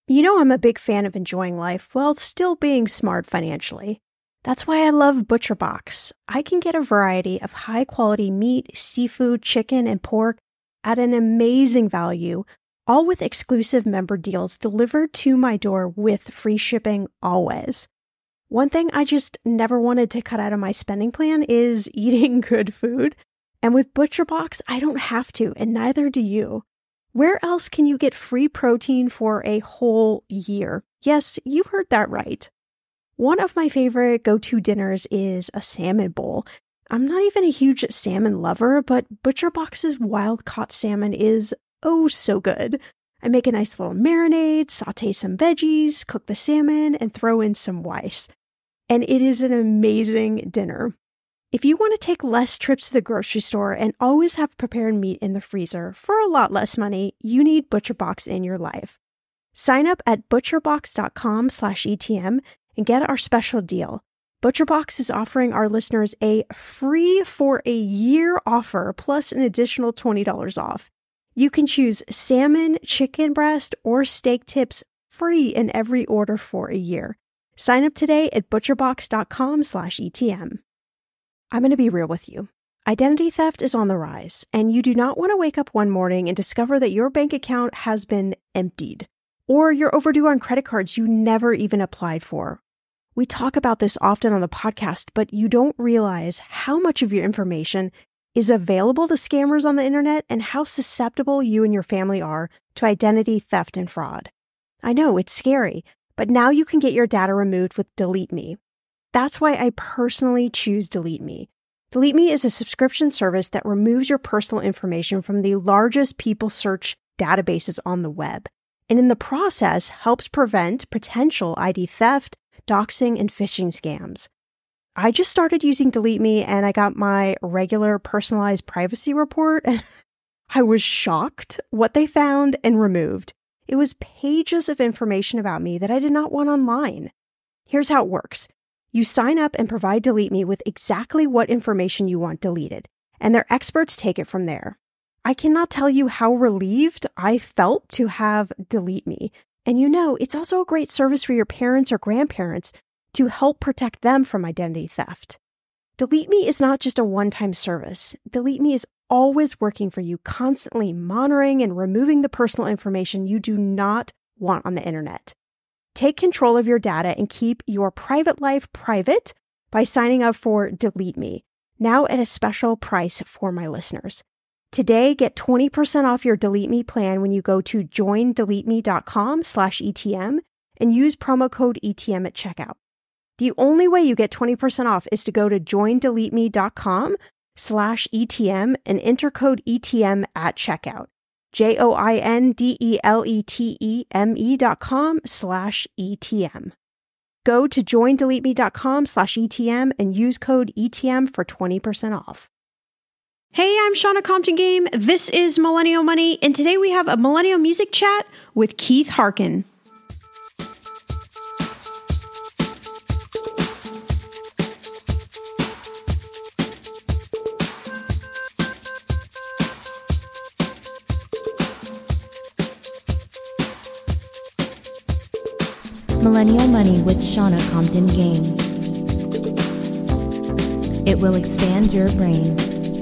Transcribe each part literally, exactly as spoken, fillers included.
You know I'm a big fan of enjoying life while still being smart financially. That's why I love ButcherBox. I can get a variety of high-quality meat, seafood, chicken, and pork at an amazing value, all with exclusive member deals delivered to my door with free shipping always. One thing I just never wanted to cut out of my spending plan is eating good food. And with ButcherBox, I don't have to, and neither do you. Where else can you get free protein for a whole year? Yes, you heard that right. One of my favorite go-to dinners is a salmon bowl. I'm not even a huge salmon lover, but ButcherBox's wild-caught salmon is oh so good. I make a nice little marinade, saute some veggies, cook the salmon, and throw in some rice. And it is an amazing dinner. If you want to take less trips to the grocery store and always have prepared meat in the freezer for a lot less money, you need ButcherBox in your life. Sign up at butcherbox.com slash ETM and get our special deal. ButcherBox is offering our listeners a free for a year offer plus an additional twenty dollars off. You can choose salmon, chicken breast, or steak tips free in every order for a year. Sign up today at butcherbox.com slash ETM. I'm going to be real with you. Identity theft is on the rise, and you do not want to wake up one morning and discover that your bank account has been emptied, or you're overdue on credit cards you never even applied for. We talk about this often on the podcast, but you don't realize how much of your information is available to scammers on the internet and how susceptible you and your family are to identity theft and fraud. I know, it's scary, but now you can get your data removed with Delete Me. That's why I personally choose Delete Me. Delete Me is a subscription service that removes your personal information from the largest people search databases on the web, and in the process helps prevent potential I D theft, doxing, and phishing scams. I just started using Delete Me and I got my regular personalized privacy report and I was shocked what they found and removed. It was pages of information about me that I did not want online. Here's how it works. You sign up and provide Delete Me with exactly what information you want deleted, and their experts take it from there. I cannot tell you how relieved I felt to have Delete Me. And you know, it's also a great service for your parents or grandparents to help protect them from identity theft. Delete Me is not just a one-time service. Delete Me is always working for you, constantly monitoring and removing the personal information you do not want on the internet. Take control of your data and keep your private life private by signing up for Delete Me, now at a special price for my listeners. Today, get twenty percent off your Delete Me plan when you go to joindeleteme.com slash ETM and use promo code E T M at checkout. The only way you get twenty percent off is to go to joindeleteme.com slash ETM and enter code E T M at checkout. J-O-I-N-D-E-L-E-T-E-M-E dot com slash E-T-M. Go to joindeleteme.com slash E-T-M and use code E T M for twenty percent off. Hey, I'm Shauna Compton Game. This is Millennial Money, and today we have a Millennial Music Chat with Keith Harkin. Millennial Money with Shauna Compton Game. It will expand your brain.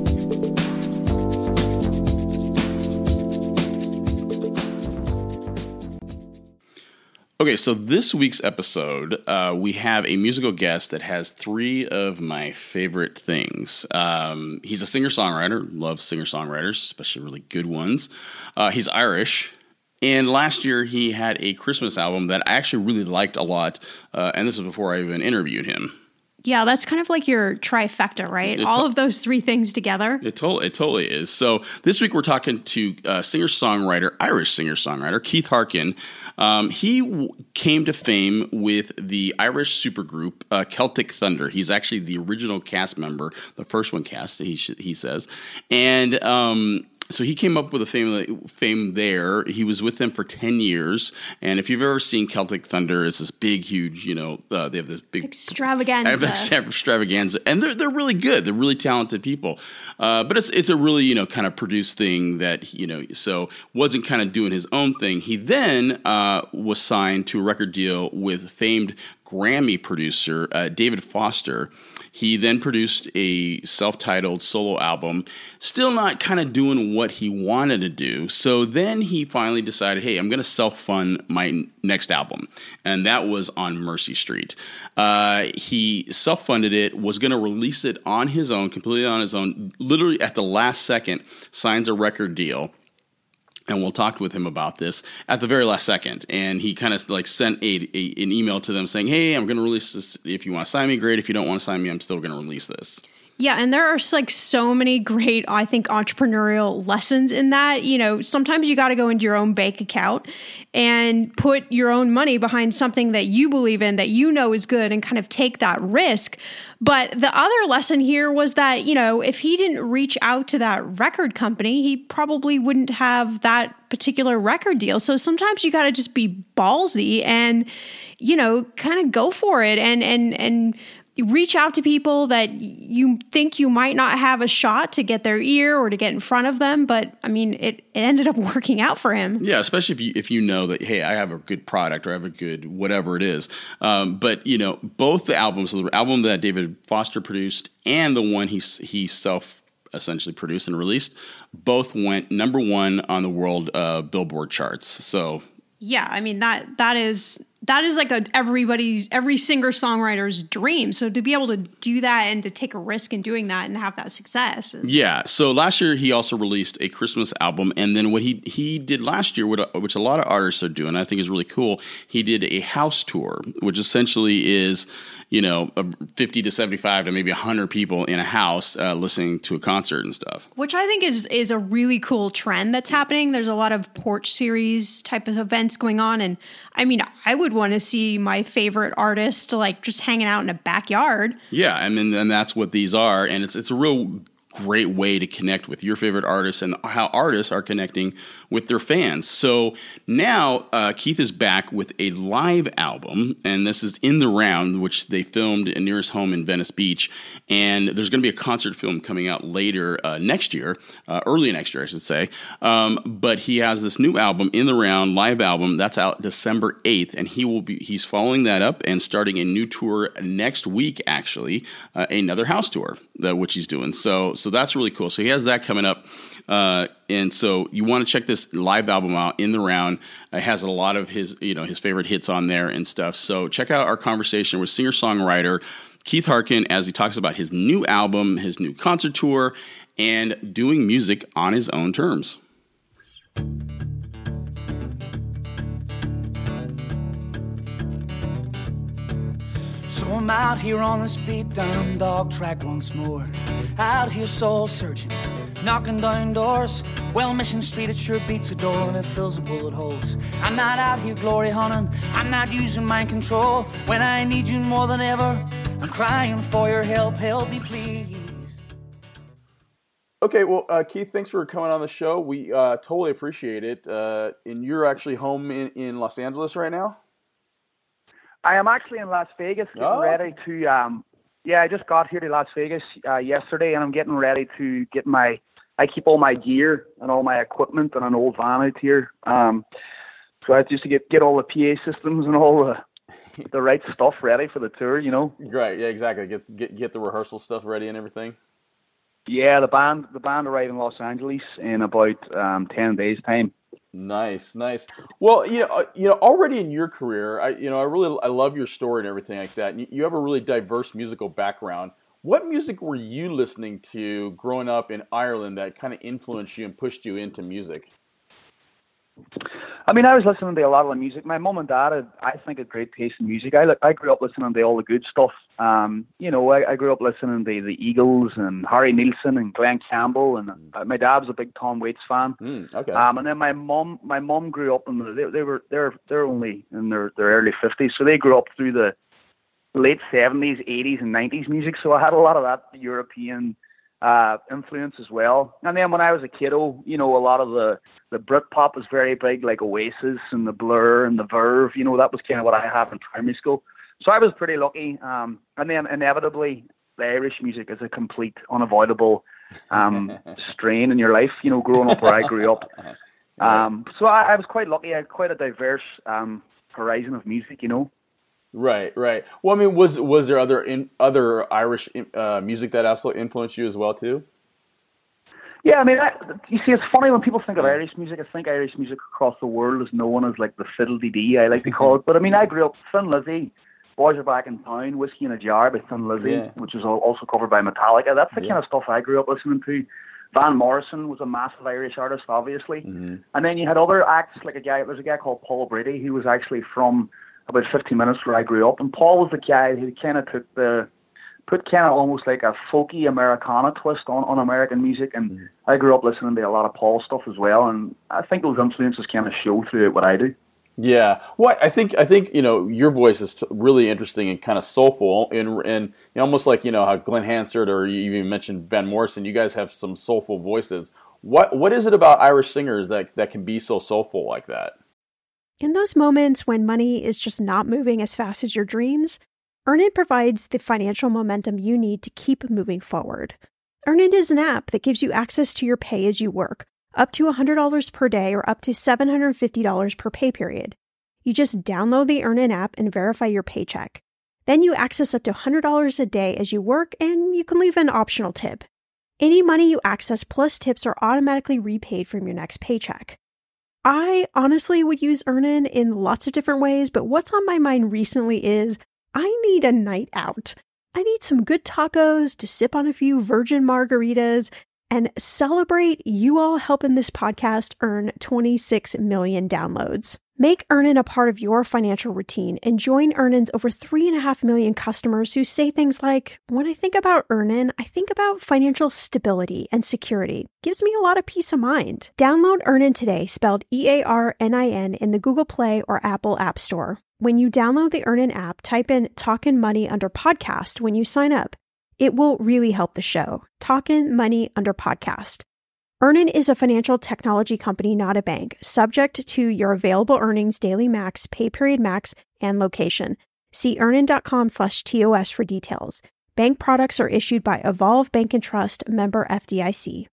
Okay, so this week's episode, uh, we have a musical guest that has three of my favorite things. Um, he's a singer-songwriter, loves singer-songwriters, especially really good ones. Uh, he's Irish. And last year, he had a Christmas album that I actually really liked a lot, uh, and this is before I even interviewed him. Yeah, that's kind of like your trifecta, right? It All to- of those three things together. It, to- it totally is. So this week, we're talking to uh, singer-songwriter, Irish singer-songwriter, Keith Harkin. Um, he w- came to fame with the Irish supergroup uh, Celtic Thunder. He's actually the original cast member, the first one cast, he, sh- he says. And... Um, So he came up with a fame, fame there. He was with them for ten years. And if you've ever seen Celtic Thunder, it's this big, huge, you know, uh, they have this big extravaganza. extravaganza. And they're, they're really good. They're really talented people. Uh, but it's, it's a really, you know, kind of produced thing that, you know, so wasn't kind of doing his own thing. He then uh, was signed to a record deal with famed Grammy producer uh, David Foster. He then produced a self-titled solo album, still not kind of doing what he wanted to do. So then he finally decided, hey, I'm going to self-fund my next album. And that was On Mercy Street. Uh, he self-funded it, was going to release it on his own, completely on his own, literally at the last second, signs a record deal. And we'll talk with him about this at the very last second. And he kind of like sent a, a an email to them saying, hey, I'm going to release this. If you want to sign me, great. If you don't want to sign me, I'm still going to release this. Yeah, and there are like so many great, I think, entrepreneurial lessons in that. You know, sometimes you got to go into your own bank account and put your own money behind something that you believe in, that you know is good, and kind of take that risk. But the other lesson here was that, you know, if he didn't reach out to that record company, he probably wouldn't have that particular record deal. So sometimes you got to just be ballsy and, you know, kind of go for it and and and reach out to people that you think you might not have a shot to get their ear or to get in front of them. But I mean, it, it ended up working out for him. Yeah, especially if you if you know that, hey, I have a good product or I have a good whatever it is. Um, but, you know, both the albums, the album that David Foster produced and the one he, he self essentially produced and released, both went number one on the world uh, Billboard charts. So yeah, I mean, that that is that is like a everybody's every singer-songwriter's dream. So to be able to do that and to take a risk in doing that and have that success. Is- yeah. So last year he also released a Christmas album, and then what he he did last year, which a lot of artists are doing, I think is really cool. He did a house tour, which essentially is, you know, fifty to seventy-five to maybe one hundred people in a house uh, listening to a concert and stuff. Which I think is is a really cool trend that's happening. There's a lot of porch series type of events going on. And I mean, I would want to see my favorite artist like just hanging out in a backyard. Yeah, I mean, and that's what these are. And it's it's a real great way to connect with your favorite artists and how artists are connecting with their fans. So now uh, Keith is back with a live album, and this is In the Round, which they filmed near his home in Venice Beach. And there's going to be a concert film coming out later uh, next year, uh, early next year, I should say. Um, but he has this new album, In the Round, live album, that's out December eighth, and he will be he's following that up and starting a new tour next week, actually, uh, another house tour, uh, which he's doing. So So that's really cool. So he has that coming up. Uh, and so you want to check this live album out, In the Round. It has a lot of his, you know, his favorite hits on there and stuff. So check out our conversation with singer-songwriter Keith Harkin as he talks about his new album, his new concert tour, and doing music on his own terms. So I'm out here on this beat down dog track once more. Out here soul searching, knocking down doors. Well, Mission Street, it sure beats a door and it fills with bullet holes. I'm not out here glory hunting, I'm not using mind control. When I need you more than ever, I'm crying for your help, help me please. Okay, well, uh, Keith, thanks for coming on the show. We uh, totally appreciate it. Uh, and you're actually home in, in Los Angeles right now? I am actually in Las Vegas getting oh. ready to, um, yeah, I just got here to Las Vegas uh, yesterday, and I'm getting ready to get my, I keep all my gear and all my equipment in an old van out here. Um, so I have just to get, get all the P A systems and all the the right stuff ready for the tour, you know? Right, yeah, exactly. Get get get the rehearsal stuff ready and everything. Yeah, the band the band arrive in Los Angeles in about um, ten days' time. Nice, nice. Well, you know, uh, you know, already in your career, I, you know, I really, I love your story and everything like that. You, you have a really diverse musical background. What music were you listening to growing up in Ireland that kind of influenced you and pushed you into music? I mean, I was listening to a lot of the music. My mum and dad had, I think, a great taste in music. I I grew up listening to all the good stuff. Um, you know, I, I grew up listening to the Eagles and Harry Nilsson and Glenn Campbell, and uh, my dad was a big Tom Waits fan. Mm, okay. Um, and then my mum, my mum grew up in the, they, they were they're they're only in their, their early fifties, so they grew up through the late seventies, eighties, and nineties music. So I had a lot of that European uh, influence as well. And then when I was a kiddo, you know, a lot of the, the Britpop was very big, like Oasis and the Blur and the Verve. You know, that was kind of what I had in primary school. So I was pretty lucky. Um, and then inevitably, the Irish music is a complete, unavoidable um, strain in your life, you know, growing up where I grew up. Um, so I, I was quite lucky. I had quite a diverse um, horizon of music, you know. Right, right. Well, I mean, was was there other in, other Irish uh, music that also influenced you as well too? Yeah, I mean, I, you see, it's funny when people think of Irish music. I think Irish music across the world is known as like the fiddle-dee-dee, I like to call it. But I mean, I grew up Thin Lizzy, Boys Are Back in Town, Whiskey in a Jar by Thin Lizzy, yeah. which is also covered by Metallica. That's the yeah. kind of stuff I grew up listening to. Van Morrison was a massive Irish artist, obviously. Mm-hmm. And then you had other acts, like a guy, there's a guy called Paul Brady, who was actually from about fifteen minutes where I grew up. And Paul was the guy who kind of took the, put kind of almost like a folky Americana twist on, on American music. And mm-hmm. I grew up listening to a lot of Paul stuff as well. And I think those influences kind of show through what I do. Yeah, well, I think I think you know your voice is t- really interesting and kind of soulful, and and you know, almost like you know how Glenn Hansard or you even mentioned Van Morrison. You guys have some soulful voices. What what is it about Irish singers that that can be so soulful like that? In those moments when money is just not moving as fast as your dreams, Earnin provides the financial momentum you need to keep moving forward. Earnin is an app that gives you access to your pay as you work, up to one hundred dollars per day or up to seven hundred fifty dollars per pay period. You just download the Earnin app and verify your paycheck. Then you access up to one hundred dollars a day as you work, and you can leave an optional tip. Any money you access plus tips are automatically repaid from your next paycheck. I honestly would use Earnin in lots of different ways, but what's on my mind recently is I need a night out. I need some good tacos to sip on a few virgin margaritas and celebrate you all helping this podcast earn twenty-six million downloads. Make Earnin a part of your financial routine and join Earnin's over three and a half million customers who say things like, when I think about Earnin, I think about financial stability and security. Gives me a lot of peace of mind. Download Earnin today, spelled E A R N I N, in the Google Play or Apple App Store. When you download the Earnin app, type in Talkin' Money under podcast when you sign up. It will really help the show. Talkin' Money under podcast. Earnin is a financial technology company, not a bank, subject to your available earnings, daily max, pay period max, and location. See earnin.com slash TOS for details. Bank products are issued by Evolve Bank and Trust, member F D I C.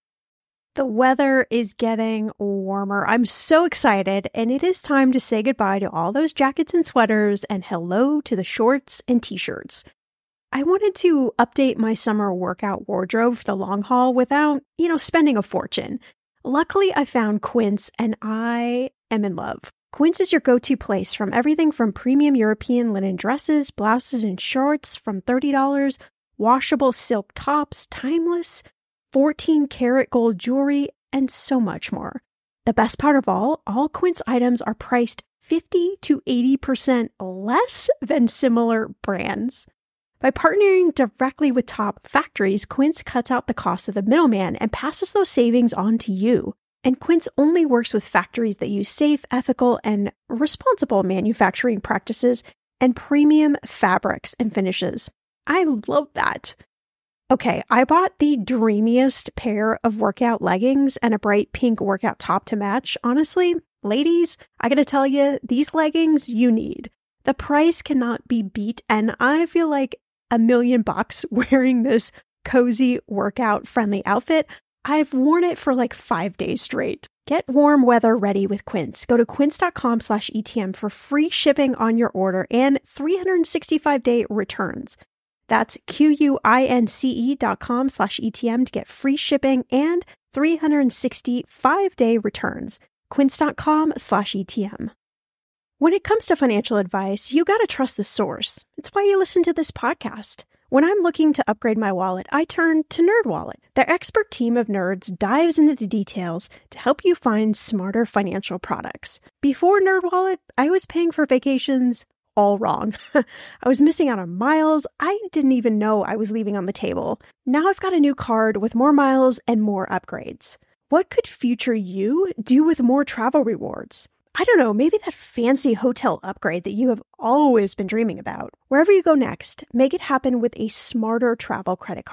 The weather is getting warmer. I'm so excited, and it is time to say goodbye to all those jackets and sweaters and hello to the shorts and t-shirts. I wanted to update my summer workout wardrobe for the long haul without, you know, spending a fortune. Luckily, I found Quince, and I am in love. Quince is your go-to place from everything from premium European linen dresses, blouses, and shorts from thirty dollars, washable silk tops, timeless, fourteen karat gold jewelry, and so much more. The best part of all, all Quince items are priced fifty to eighty percent less than similar brands. By partnering directly with top factories, Quince cuts out the cost of the middleman and passes those savings on to you. And Quince only works with factories that use safe, ethical, and responsible manufacturing practices and premium fabrics and finishes. I love that. Okay, I bought the dreamiest pair of workout leggings and a bright pink workout top to match. Honestly, ladies, I gotta tell you, these leggings you need. The price cannot be beat, and I feel like a million bucks wearing this cozy workout friendly outfit. I've worn it for like five days straight. Get warm weather ready with Quince. Go to quince.com slash ETM for free shipping on your order and three hundred sixty-five day returns. That's Q-U-I-N-C-E dot com slash ETM to get free shipping and three hundred sixty-five day returns. Quince.com slash ETM. When it comes to financial advice, you gotta trust the source. It's why you listen to this podcast. When I'm looking to upgrade my wallet, I turn to NerdWallet. Their expert team of nerds dives into the details to help you find smarter financial products. Before NerdWallet, I was paying for vacations all wrong. I was missing out on miles I didn't even know I was leaving on the table. Now I've got a new card with more miles and more upgrades. What could future you do with more travel rewards? I don't know, maybe that fancy hotel upgrade that you have always been dreaming about. Wherever you go next, make it happen with a smarter travel credit card.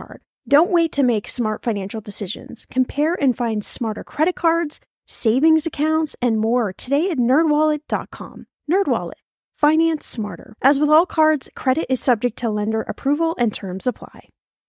Don't wait to make smart financial decisions. Compare and find smarter credit cards, savings accounts, and more today at nerd wallet dot com. NerdWallet. Finance smarter. As with all cards, credit is subject to lender approval and terms apply.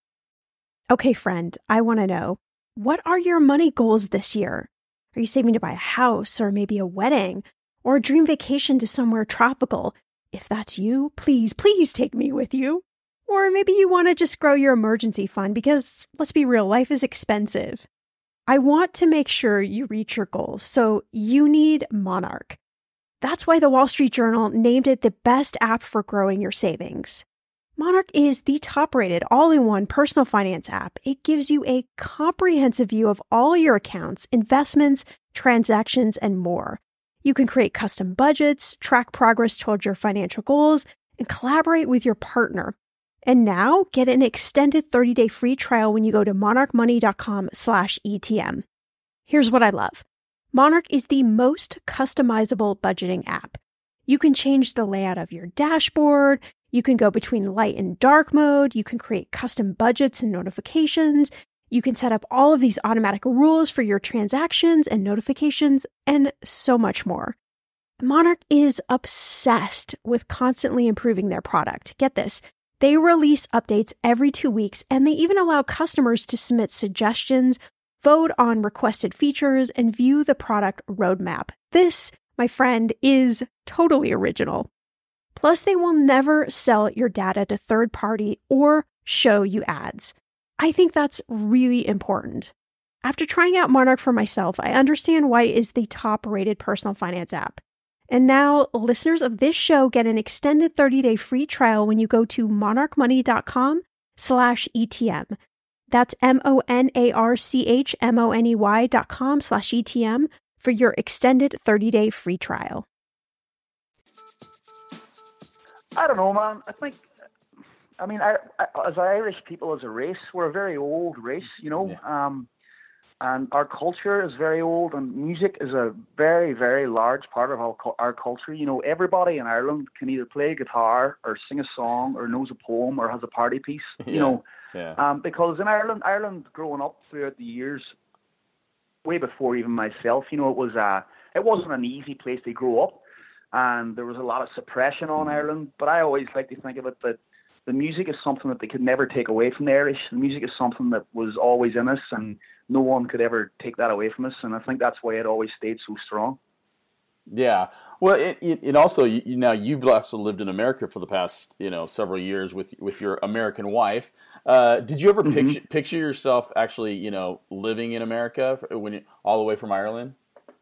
Okay, friend, I want to know, what are your money goals this year? Are you saving to buy a house or maybe a wedding or a dream vacation to somewhere tropical? If that's you, please, please take me with you. Or maybe you want to just grow your emergency fund because, let's be real, life is expensive. I want to make sure you reach your goals, so you need Monarch. That's why the Wall Street Journal named it the best app for growing your savings. Monarch is the top-rated all-in-one personal finance app. It gives you a comprehensive view of all your accounts, investments, transactions, and more. You can create custom budgets, track progress towards your financial goals, and collaborate with your partner. And now, get an extended thirty-day free trial when you go to monarch money dot com slash E T M. Here's what I love. Monarch is the most customizable budgeting app. You can change the layout of your dashboard. You can go between light and dark mode. You can create custom budgets and notifications. You can set up all of these automatic rules for your transactions and notifications, and so much more. Monarch is obsessed with constantly improving their product. Get this. They release updates every two weeks, and they even allow customers to submit suggestions, vote on requested features, and view the product roadmap. This, my friend, is totally original. Plus, they will never sell your data to third party or show you ads. I think that's really important. After trying out Monarch for myself, I understand why it is the top-rated personal finance app. And now, listeners of this show get an extended thirty-day free trial when you go to monarch money dot com slash E T M. That's M-O-N-A-R-C-H-M-O-N-E-Y dot com slash E T M for your extended thirty-day free trial. I don't know, man. I think, I mean, I, I, as Irish people, as a race, we're a very old race, you know. Yeah. Um, and our culture is very old, and music is a very, very large part of our, our culture. You know, everybody in Ireland can either play a guitar or sing a song or knows a poem or has a party piece, you Yeah. know. Yeah. Um, because in Ireland, Ireland growing up throughout the years, way before even myself, you know, it was uh, it wasn't an easy place to grow up, and there was a lot of suppression on Ireland. But I always like to think of it that the music is something that they could never take away from the Irish. The music is something that was always in us, and no one could ever take that away from us. And I think that's why it always stayed so strong. Yeah. Well, it, it, it also, you, you now you've also lived in America for the past, you know, several years with with your American wife. Uh, did you ever Mm-hmm. picture picture yourself actually, you know, living in America when you, all the way from Ireland?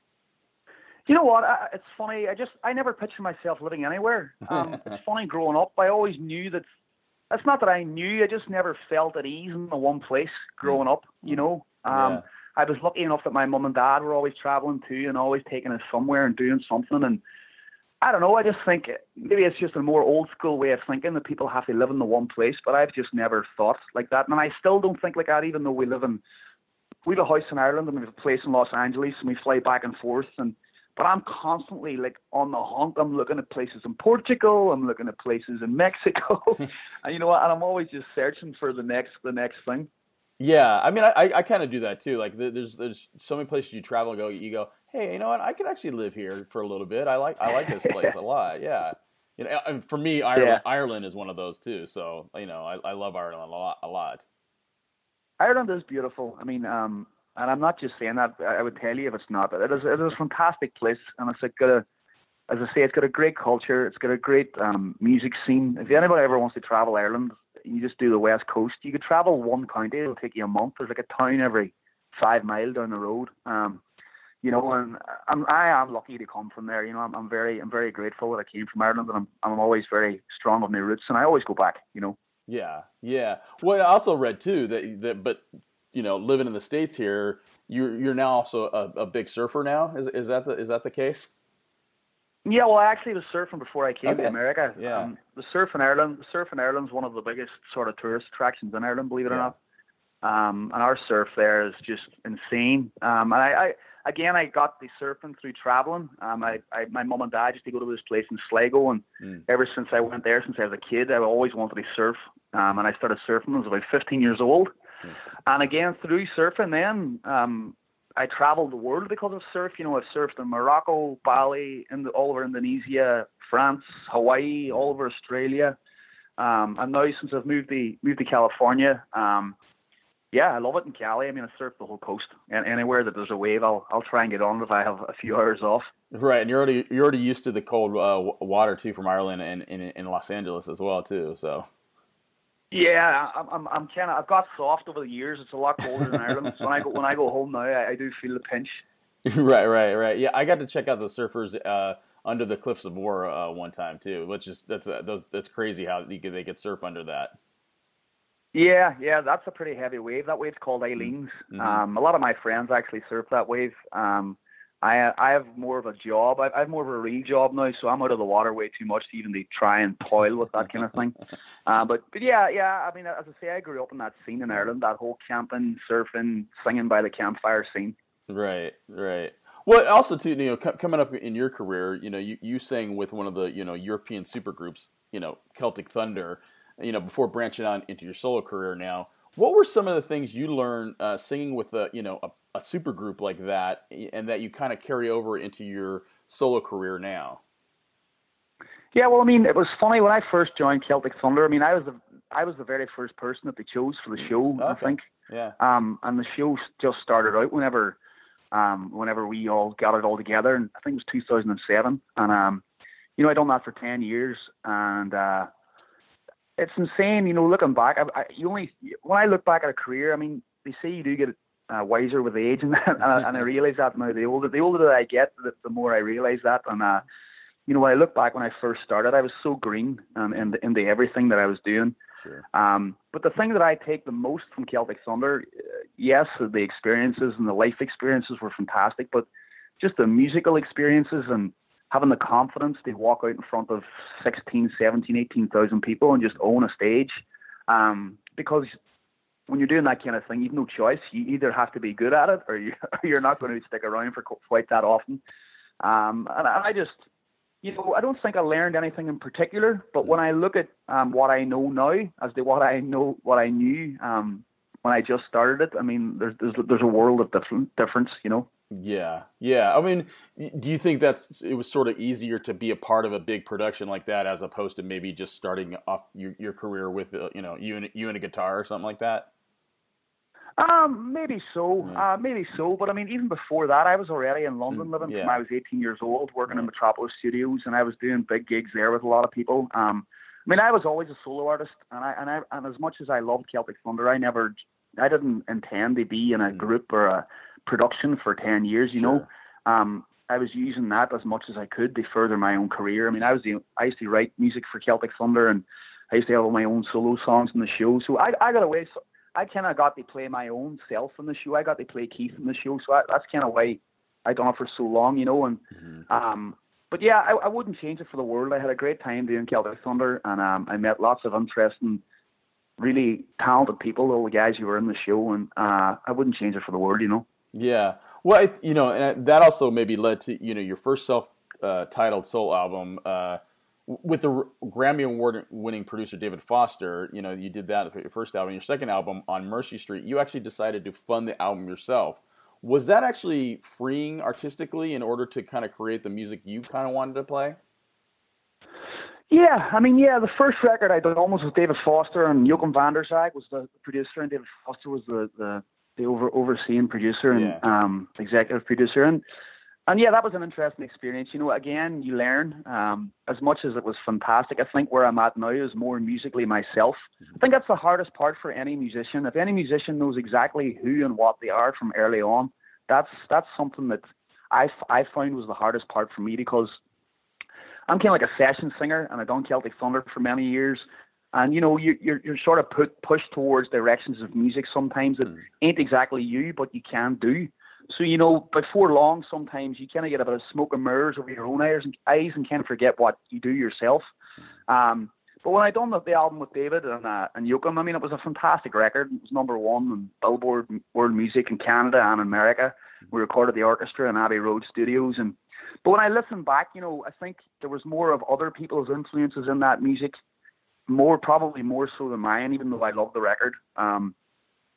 You know what? I, it's funny. I just I never pictured myself living anywhere. Um, it's funny growing up. I always knew that. That's not that I knew. I just never felt at ease in the one place growing up. You know. Um, Yeah. I was lucky enough that my mum and dad were always traveling too, and always taking us somewhere and doing something. And I don't know. I just think maybe it's just a more old school way of thinking that people have to live in the one place. But I've just never thought like that, and I still don't think like that. Even though we live in, we have a house in Ireland and we have a place in Los Angeles, and we fly back and forth. And but I'm constantly like on the hunt. I'm looking at places in Portugal. I'm looking at places in Mexico. And you know what? And I'm always just searching for the next, the next thing. Yeah, I mean, I I, I kind of do that too. Like, there's there's so many places you travel and go, you go, hey, you know what? I could actually live here for a little bit. I like I like this place a lot. Yeah, you know, and for me, Ireland Yeah. Ireland is one of those too. So you know, I I love Ireland a lot a lot. Ireland is beautiful. I mean, um, and I'm not just saying that. I I would tell you if it's not. But it is it is a fantastic place, and it's like got a, as I say, it's got a great culture. It's got a great um, music scene. If anybody ever wants to travel Ireland, you just do the West Coast. You could travel one county. It'll take you a month. There's like a town every five mile down the road. Um, you know, and I'm I am lucky to come from there. You know, I'm I'm very I'm very grateful that I came from Ireland, and I'm I'm always very strong with my roots, and I always go back. You know. Yeah, yeah. Well, I also read too that that, but you know, living in the States here, you're you're now also a, a big surfer now. Is is that the is that the case? Yeah, well, I actually was surfing before I came Okay. to America. Yeah. Um, the surf in Ireland, the surf in Ireland is one of the biggest sort of tourist attractions in Ireland, believe it or Yeah. not. Um, and our surf there is just insane. Um, and I, I, again, I got the surfing through traveling. Um, I, I, my mum and dad used to go to this place in Sligo, and Mm. ever since I went there, since I was a kid, I always wanted to surf. Um, and I started surfing when I was about fifteen years old. And again, through surfing then, um, I traveled the world because of surf. You know, I've surfed in Morocco, Bali, in the, all over Indonesia, France, Hawaii, all over Australia. Um, and now since I've moved to, moved to California, um, yeah, I love it in Cali. I mean, I surf the whole coast. And anywhere that there's a wave, I'll I'll try and get on if I have a few hours off. Right, and you're already you're already used to the cold uh, water too from Ireland and in Los Angeles as well too. So. Yeah, I'm I'm, I'm kind of I've got soft over the years. It's a lot colder in Ireland. So when I go when I go home now, I, I do feel the pinch. Right, right, right. Yeah, I got to check out the surfers uh, under the Cliffs of Moher uh, one time too, which is that's uh, those, that's crazy how they could, they could surf under that. Yeah, yeah, that's a pretty heavy wave. That wave's called Eileen's. Mm-hmm. Um, a lot of my friends actually surf that wave. Um, I I have more of a job. I, I have more of a real job now, so I'm out of the water way too much to even to try and toil with that kind of thing. Uh, but but yeah, yeah. I mean, as I say, I grew up in that scene in Ireland, that whole camping, surfing, singing by the campfire scene. Right, right. Well, also too, you know, c- coming up in your career, you know, you you sang with one of the you know European supergroups, you know, Celtic Thunder. You know, before branching on into your solo career now, what were some of the things you learned uh, singing with a, you know, a, a super group like that, and that you kind of carry over into your solo career now? Yeah, well, I mean, it was funny when I first joined Celtic Thunder. I mean, I was the I was the very first person that they chose for the show. Okay. I think. Yeah. Um, and the show just started out whenever, um, whenever we all got it all together, and I think it was two thousand seven. And um, you know, I done that for ten years, and uh. It's insane, you know, looking back. I, I, you only when I look back at a career, I mean, they say you do get uh, wiser with age, and, and, I, and I realize that now. The older, the older that I get, the, the more I realize that. And uh, you know, when I look back when I first started, I was so green um, into, into everything that I was doing. Sure. Um, but the thing that I take the most from Celtic Thunder, uh, yes, the experiences and the life experiences were fantastic, but just the musical experiences and having the confidence to walk out in front of sixteen, seventeen, eighteen thousand people and just own a stage. Um, because when you're doing that kind of thing, you've no choice. You either have to be good at it or, you, or you're not going to stick around for quite that often. Um, and I just, you know, I don't think I learned anything in particular, but when I look at um, what I know now as to what I know, what I knew um, when I just started it, I mean, there's there's, there's a world of different difference, you know. Yeah, yeah. I mean, do you think that's it was sort of easier to be a part of a big production like that as opposed to maybe just starting off your, your career with uh, you know you and you and a guitar or something like that? Um, maybe so, yeah. uh, maybe so. But I mean, even before that, I was already in London living yeah. from I was eighteen years old, working yeah. in Metropolis Studios, and I was doing big gigs there with a lot of people. Um, I mean, I was always a solo artist, and I and I and as much as I loved Celtic Thunder, I never, I didn't intend to be in a group or a production for ten years, you sure. know. Um, I was using that as much as I could to further my own career. I mean, I was the, I used to write music for Celtic Thunder, and I used to have all my own solo songs in the show. So I, I got away. So I kind of got to play my own self in the show. I got to play Keith in the show. So I, that's kind of why I done it for so long, you know. And mm-hmm. um, but yeah, I, I wouldn't change it for the world. I had a great time doing Celtic Thunder, and um, I met lots of interesting, really talented people, all the guys who were in the show, and uh, I wouldn't change it for the world, you know. Yeah, well, I, you know, and that also maybe led to you know your first self-titled uh, soul album uh, with the Grammy Award-winning producer David Foster. You know, you did that for your first album. Your second album, On Mercy Street, you actually decided to fund the album yourself. Was that actually freeing artistically in order to kind of create the music you kind of wanted to play? Yeah, I mean, yeah, the first record I did almost was David Foster, and Joachim van der Zaag was the producer, and David Foster was the the the over, overseeing producer and yeah. um, executive producer. And, and yeah, that was an interesting experience. You know, again, you learn um, as much as it was fantastic. I think where I'm at now is more musically myself. I think that's the hardest part for any musician. If any musician knows exactly who and what they are from early on, that's, that's something that I, I found was the hardest part for me, because I'm kind of like a session singer, and I've done Celtic Thunder for many years. And, you know, you, you're you're sort of put pushed towards directions of music sometimes that mm. ain't exactly you, but you can do. So, you know, before long, sometimes you kind of get a bit of smoke and mirrors over your own eyes and, eyes and kind of forget what you do yourself. Um, but when I done the, the album with David and uh, and Joachim, I mean, it was a fantastic record. It was number one on Billboard World Music in Canada and America. We recorded the orchestra in Abbey Road Studios. And but when I listen back, you know, I think there was more of other people's influences in that music. More, probably more so than mine, even though I love the record. Um,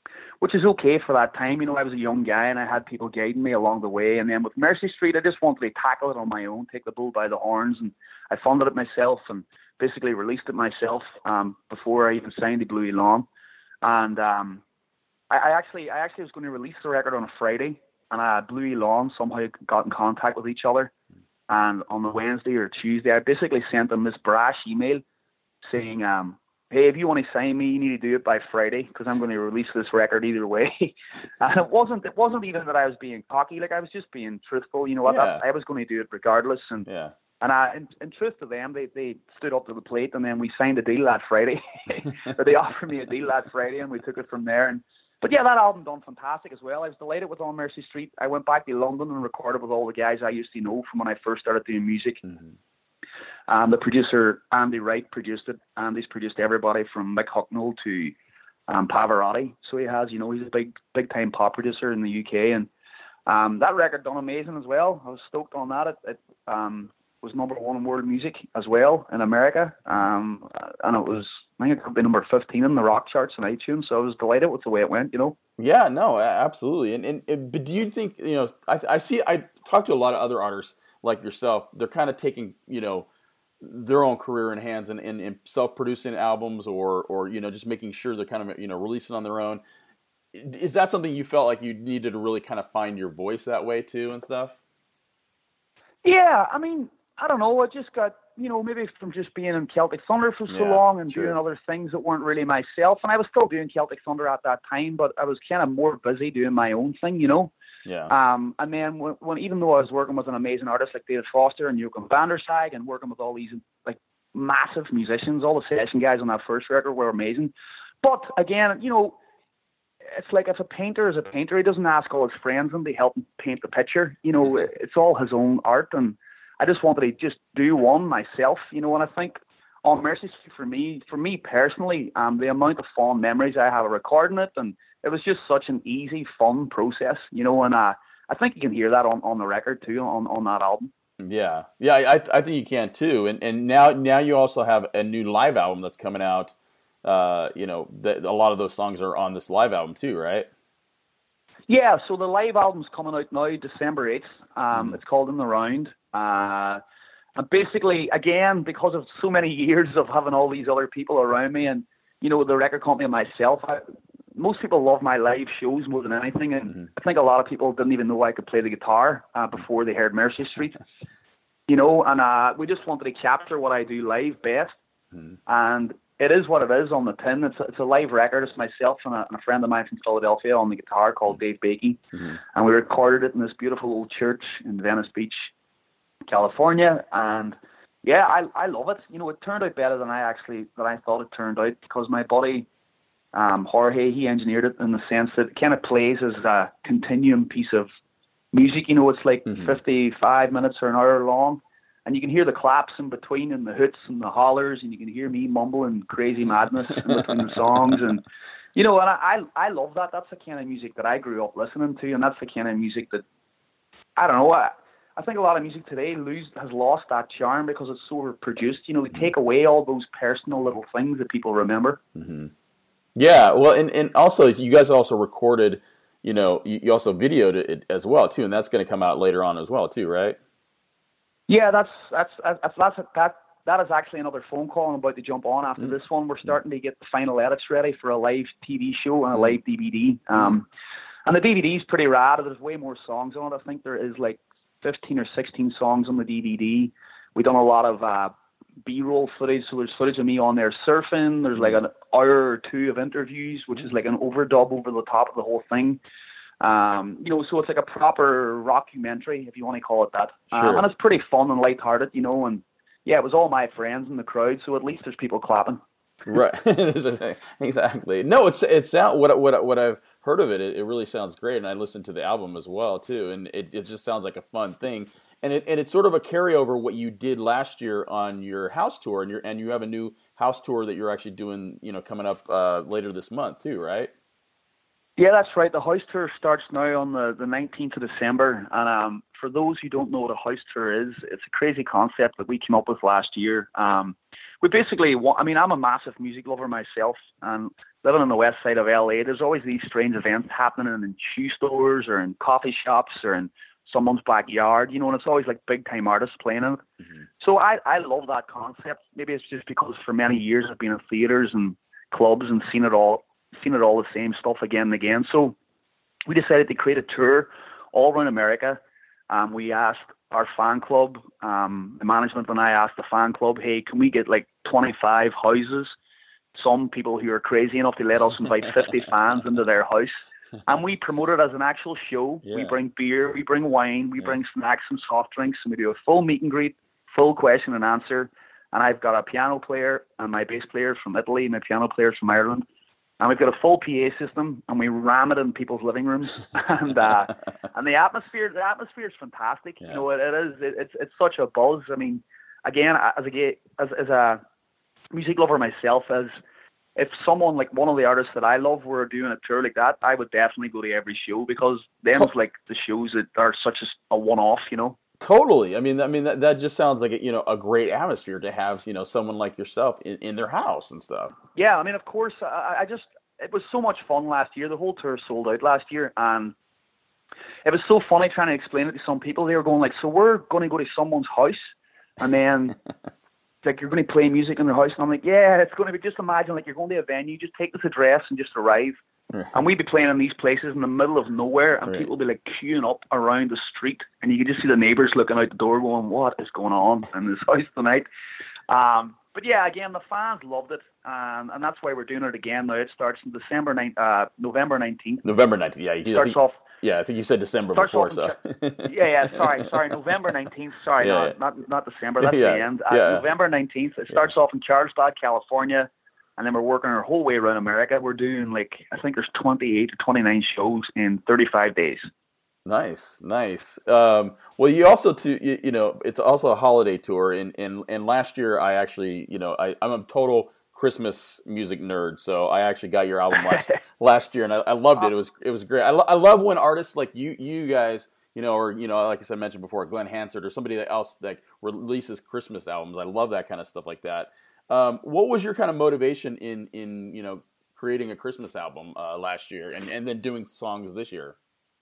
which is okay for that time. You know, I was a young guy and I had people guiding me along the way. And then with Mercy Street, I just wanted to tackle it on my own, take the bull by the horns, and I funded it myself and basically released it myself um, before I even signed to Bluey Long. And um, I, I actually, I actually was going to release the record on a Friday, and uh, Bluey Long somehow got in contact with each other. And on the Wednesday or Tuesday, I basically sent them this brash email saying, um, hey, if you want to sign me, you need to do it by Friday because I'm going to release this record either way. And it wasn't it wasn't even that I was being cocky. Like, I was just being truthful. You know what? Yeah. I, I was going to do it regardless. And Yeah. and I, in, in truth to them, they, they stood up to the plate, and then we signed a deal that Friday. Or they offered me a deal that Friday, and we took it from there. And But yeah, that album done fantastic as well. I was delighted with On Mercy Street. I went back to London and recorded with all the guys I used to know from when I first started doing music. Mm-hmm. Um, the producer, Andy Wright, produced it. Andy's produced everybody from Mick Hucknall to um, Pavarotti. So he has, you know, he's a big, big-time pop producer in the U K. And um, that record done amazing as well. I was stoked on that. It, it um, was number one in world music as well in America. Um, and it was, I think it could be number fifteen in the rock charts on iTunes. So I was delighted with the way it went, you know. Yeah, no, absolutely. And, and, and but do you think, you know, I, I see, I talk to a lot of other artists like yourself. They're kind of taking, you know, their own career in hands and, and, and self-producing albums or, or, you know, just making sure they're kind of, you know, releasing on their own. Is that something you felt like you needed to really kind of find your voice that way too and stuff? Yeah, I mean, I don't know. I just got, you know, maybe from just being in Celtic Thunder for so Yeah, long and sure. doing other things that weren't really myself. And I was still doing Celtic Thunder at that time, but I was kind of more busy doing my own thing, you know. Yeah. Um, and then when, when even though I was working with an amazing artist like David Foster and Joachim van der Sag and working with all these like massive musicians, all the session guys on that first record were amazing. But again, you know, it's like if a painter is a painter, he doesn't ask all his friends and to help him paint the picture. You know, it's all his own art, and I just wanted to just do one myself, you know. And I think On Mercy Street for me, for me personally, um, the amount of fond memories I have of recording it, and it was just such an easy, fun process, you know. And uh, I think you can hear that on, on the record too, on, on that album. Yeah, yeah, I I think you can too. And and now now you also have a new live album that's coming out. Uh, you know, that a lot of those songs are on this live album too, right? Yeah, so the live album's coming out now, December eighth. Um, mm. It's called In the Round. Uh, and basically, again, because of so many years of having all these other people around me and, you know, the record company and myself, I, most people love my live shows more than anything. And mm-hmm. I think a lot of people didn't even know I could play the guitar uh, before they heard Mercy Street. You know, and uh, we just wanted to capture what I do live best. Mm-hmm. And it is what it is on the tin. It's a, it's a live record. It's myself and a, and a friend of mine from Philadelphia on the guitar called Dave Bakey. Mm-hmm. And we recorded it in this beautiful old church in Venice Beach, California. And yeah, I I love it. You know, it turned out better than I actually than I thought it turned out, because my buddy um, Jorge, he engineered it in the sense that it kind of plays as a continuum piece of music. You know, it's like mm-hmm. fifty-five minutes or an hour long. And you can hear the claps in between and the hoots and the hollers, and you can hear me mumbling crazy madness in between the songs. And, you know, and I, I I love that. That's the kind of music that I grew up listening to, and that's the kind of music that, I don't know, I, I think a lot of music today lose, has lost that charm because it's so produced. You know, we take away all those personal little things that people remember. Mm-hmm. Yeah, well, and, and also, you guys also recorded, you know, you, you also videoed it as well, too, and that's going to come out later on as well, too, right? Yeah, that's that's that's, that's that that is actually another phone call I'm about to jump on after mm-hmm. this one. We're starting to get the final edits ready for a live T V show and a live D V D. Um, and the D V D is pretty rad. There's way more songs on it. I think there is like fifteen or sixteen songs on the D V D. We've done a lot of uh, B-roll footage, so there's footage of me on there surfing. There's like an hour or two of interviews, which is like an overdub over the top of the whole thing. Um, you know, so it's like a proper rockumentary, if you want to call it that. Sure. Um, and it's pretty fun and lighthearted, you know, and yeah, it was all my friends in the crowd, so at least there's people clapping. Right. Exactly. No, it's it's sound what what what I've heard of it, it. It really sounds great, and I listened to the album as well too, and it, it just sounds like a fun thing. And it and it's sort of a carryover what you did last year on your house tour, and you and you have a new house tour that you're actually doing, you know, coming up uh, later this month too, right? Yeah, that's right. The house tour starts now on the, the nineteenth of December. And um, for those who don't know what a house tour is, it's a crazy concept that we came up with last year. Um, we basically want, I mean, I'm a massive music lover myself, and living on the west side of L A, there's always these strange events happening in shoe stores or in coffee shops or in someone's backyard, you know, and it's always like big time artists playing it. Mm-hmm. So I, I love that concept. Maybe it's just because for many years I've been in theaters and clubs and seen it all, seen it all the same stuff again and again. So we decided to create a tour all around America. Um, we asked our fan club, um, the management and I asked the fan club, hey, can we get like twenty-five houses? Some people who are crazy enough to let us invite fifty fans into their house. And we promote it as an actual show. Yeah. We bring beer, we bring wine, we yeah. bring snacks and soft drinks, and we do a full meet and greet, full question and answer. And I've got a piano player and my bass player from Italy, my piano player from Ireland. And we've got a full P A system, and we ram it in people's living rooms. and uh, and the atmosphere, the atmosphere is fantastic. Yeah. You know, it, it is. It, it's it's such a buzz. I mean, again, as a as as a music lover myself, as if someone like one of the artists that I love were doing a tour like that, I would definitely go to every show, because them's like the shows that are such a, a one-off. You know. Totally. I mean, I mean that, that just sounds like a, you know a great atmosphere to have, you know, someone like yourself in, in their house and stuff. Yeah, I mean, of course, I, I just it was so much fun last year. The whole tour sold out last year, and it was so funny trying to explain it to some people. They were going like, "So we're going to go to someone's house, and then like you're going to play music in their house?" And I'm like, "Yeah, it's going to be. Just imagine like you're going to a venue, just take this address and just arrive." And we'd be playing in these places in the middle of nowhere, and right. people would be like queuing up around the street, and you could just see the neighbours looking out the door going, what is going on in this house tonight? Um, but yeah, again, the fans loved it, um, and that's why we're doing it again now. It starts in December ninth, uh, November nineteenth. November nineteenth, yeah. You, starts think, off, yeah, I think you said December before, so. yeah, yeah, sorry, sorry, November nineteenth, sorry, yeah, not, yeah. not not December, that's yeah, the end. Uh, yeah. November nineteenth, it starts yeah. off in Carlsbad, California. And then we're working our whole way around America. We're doing like, I think there's twenty-eight to twenty-nine shows in thirty-five days. Nice, nice. Um, well, you also, to, you, you know, it's also a holiday tour. And, and, and last year I actually, you know, I, I'm a total Christmas music nerd. So I actually got your album last, last year, and I, I loved it. It was, it was great. I, lo- I love when artists like you, you guys, you know, or, you know, like I said, mentioned before, Glenn Hansard or somebody else that releases Christmas albums. I love that kind of stuff like that. Um, what was your kind of motivation in, in you know, creating a Christmas album uh, last year and, and then doing songs this year?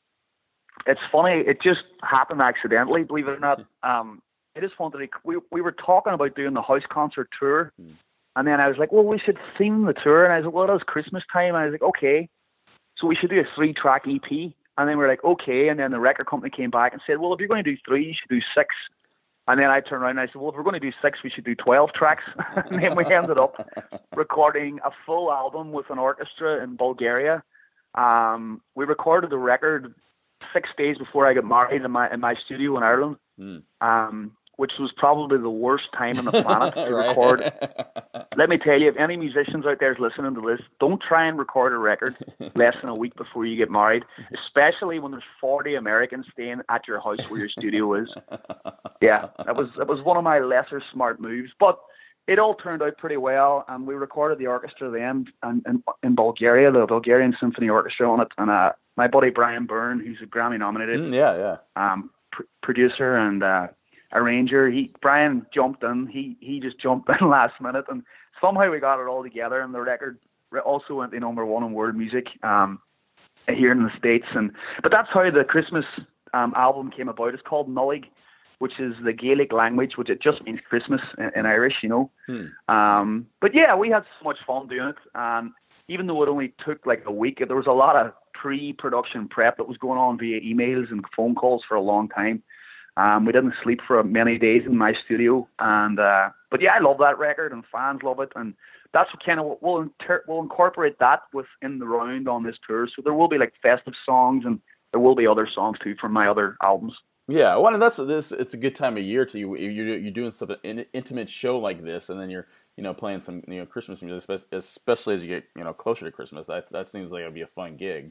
It's funny. It just happened accidentally, believe it or not. Um, I just wanted to, we, we were talking about doing the house concert tour. Hmm. And then I was like, well, we should theme the tour. And I was like, well, it was Christmas time. And I was like, okay. So we should do a three track E P. And then we were like, okay. And then the record company came back and said, well, if you're going to do three, you should do six. And then I turned around and I said, well, if we're going to do six, we should do twelve tracks. And then we ended up recording a full album with an orchestra in Bulgaria. Um, we recorded the record six days before I got married in my in my studio in Ireland, mm. um, which was probably the worst time on the planet to right. record. Let me tell you, if any musicians out there is listening to this, don't try and record a record less than a week before you get married, especially when there's forty Americans staying at your house where your studio is. Yeah, that was that was one of my lesser smart moves, but it all turned out pretty well, and we recorded the orchestra then in, in, in Bulgaria, the Bulgarian Symphony Orchestra on it, and uh, my buddy Brian Byrne, who's a Grammy nominated mm, yeah, yeah. Um, pr- producer and uh, arranger. He Brian jumped in. He he just jumped in last minute, and somehow we got it all together. And the record also went to number one in world music um, here in the States. And but that's how the Christmas um, album came about. It's called Nullig, which is the Gaelic language, which it just means Christmas in, in Irish, you know. Hmm. Um, but yeah, we had so much fun doing it. And even though it only took like a week, there was a lot of pre-production prep that was going on via emails and phone calls for a long time. Um, we didn't sleep for many days in my studio, and uh, but yeah, I love that record, and fans love it, and that's what kind of we'll inter- we'll incorporate that within the round on this tour. So there will be like festive songs, and there will be other songs too from my other albums. Yeah, well, and that's this. It's a good time of year to you. You're you're doing such an intimate show like this, and then you're you know playing some you know Christmas music, especially as you get you know closer to Christmas. That that seems like it'd be a fun gig.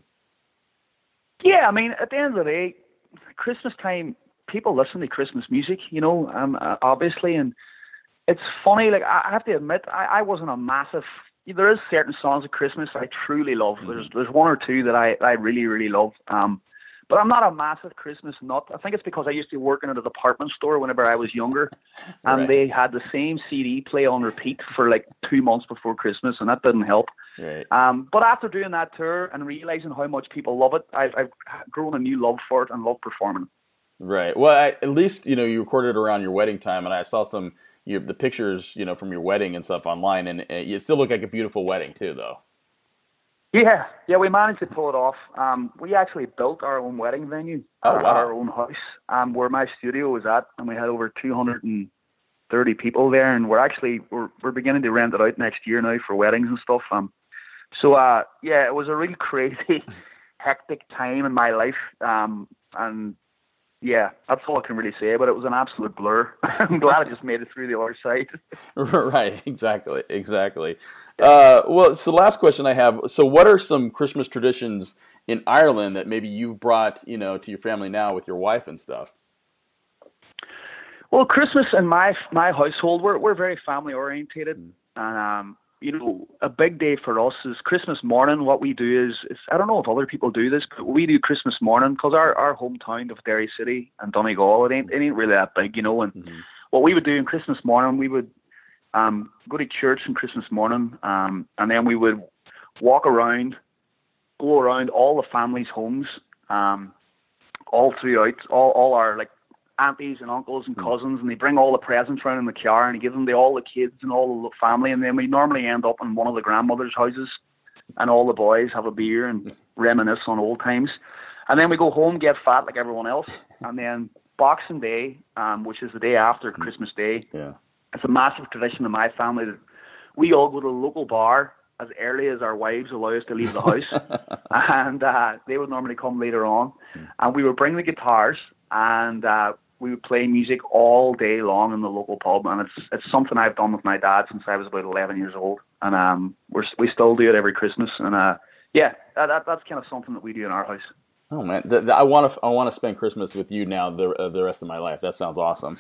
Yeah, I mean, at the end of the day, Christmas time, people listen to Christmas music, you know, um, uh, obviously, and it's funny, like, I have to admit, I, I wasn't a massive, there is certain songs at Christmas I truly love, there's there's one or two that I, I really, really love, um, But I'm not a massive Christmas nut. I think it's because I used to work in a department store whenever I was younger, and Right. they had the same C D play on repeat for like two months before Christmas, and that didn't help. Right. Um, but after doing that tour and realizing how much people love it, I've, I've grown a new love for it and love performing. Right. Well, I, at least, you know, you recorded around your wedding time, and I saw some, you, the pictures, you know, from your wedding and stuff online, and it still looked like a beautiful wedding too, though. Yeah, yeah, we managed to pull it off. Um, we actually built our own wedding venue Oh, at wow. our own house, um, where my studio was at, and we had over two hundred thirty people there, and we're actually we're we're beginning to rent it out next year now for weddings and stuff. Um, so uh, yeah, it was a really crazy, hectic time in my life, um, and yeah, that's all I can really say. But it was an absolute blur. I'm glad I just made it through the other side. Right. Exactly. Exactly. Uh, well, so last question I have. So what are some Christmas traditions in Ireland that maybe you've brought, you know, to your family now with your wife and stuff? Well, Christmas in my my household, we're we're very family orientated, and um, you know, a big day for us is Christmas morning. What we do is, is I don't know if other people do this, but we do Christmas morning because our, our hometown of Derry City and Donegal, it ain't it ain't really that big, you know. And Mm-hmm. what we would do in Christmas morning, we would um go to church on Christmas morning, um, and then we would walk around, go around all the family's homes, um, all throughout, all all our like aunties and uncles and cousins, and they bring all the presents around in the car and they give them to all the kids and all the family, and then we normally end up in one of the grandmother's houses, and all the boys have a beer and reminisce on old times, and then we go home, get fat like everyone else, and then Boxing Day, um, which is the day after Christmas Day, Yeah. it's a massive tradition in my family that we all go to the local bar as early as our wives allow us to leave the house, and uh, they would normally come later on, and we would bring the guitars, and uh, we would play music all day long in the local pub, and it's it's something I've done with my dad since I was about eleven years old, and um, we're we still do it every Christmas, and uh, yeah, that, that that's kind of something that we do in our house. Oh man, th- th- I want to I want to spend Christmas with you now the uh, the rest of my life. That sounds awesome.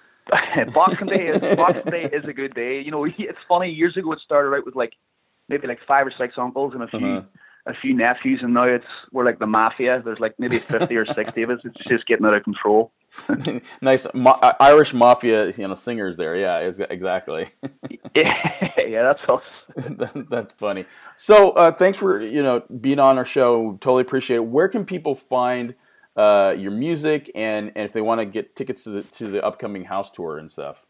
Boxing Day is Boxing Day is a good day. You know, it's funny. Years ago, it started out with like maybe like five or six uncles and a few Uh-huh. a few nephews, and now it's we're like the mafia. There's like maybe fifty or sixty of us. It's just getting out of control. Nice ma- Irish mafia, you know, singers there. Yeah, ex- exactly. yeah, yeah, that's us. That- That's funny. So, uh, thanks for you know being on our show. Totally appreciate it. Where can people find uh, your music, and, and if they want to get tickets to the to the upcoming house tour and stuff?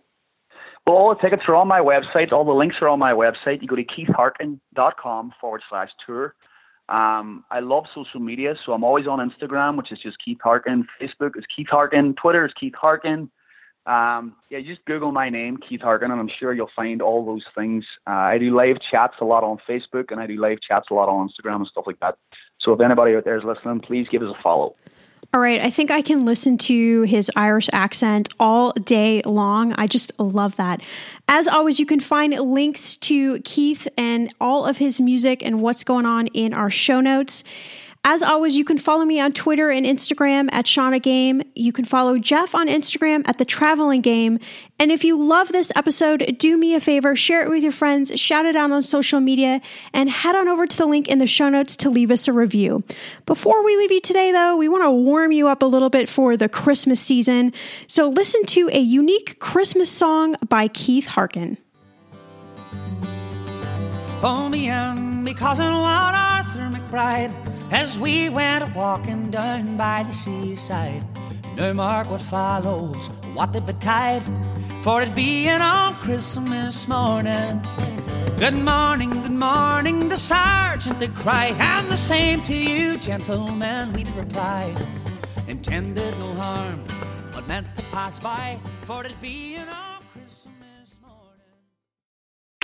Well, all the tickets are on my website. All the links are on my website. You go to keithharkin.com forward slash tour. Um, I love social media, so I'm always on Instagram, which is just Keith Harkin. Facebook is Keith Harkin. Twitter is Keith Harkin. Um, yeah, just Google my name, Keith Harkin, and I'm sure you'll find all those things. Uh, I do live chats a lot on Facebook, and I do live chats a lot on Instagram and stuff like that. So if anybody out there is listening, please give us a follow. All right, I think I can listen to his Irish accent all day long. I just love that. As always, you can find links to Keith and all of his music and what's going on in our show notes. As always, you can follow me on Twitter and Instagram at Shauna Game. You can follow Jeff on Instagram at The Traveling Game. And if you love this episode, do me a favor, share it with your friends, shout it out on social media, and head on over to the link in the show notes to leave us a review. Before we leave you today, though, we want to warm you up a little bit for the Christmas season. So listen to a unique Christmas song by Keith Harkin. Oh, me and me cousin Lord Arthur McBride, as we went walking down by the seaside. Now mark what follows, what they betide, for it being on Christmas morning. Good morning, good morning, the sergeant did cry, and the same to you, gentlemen, we did reply. Intended no harm, but meant to pass by, for it being on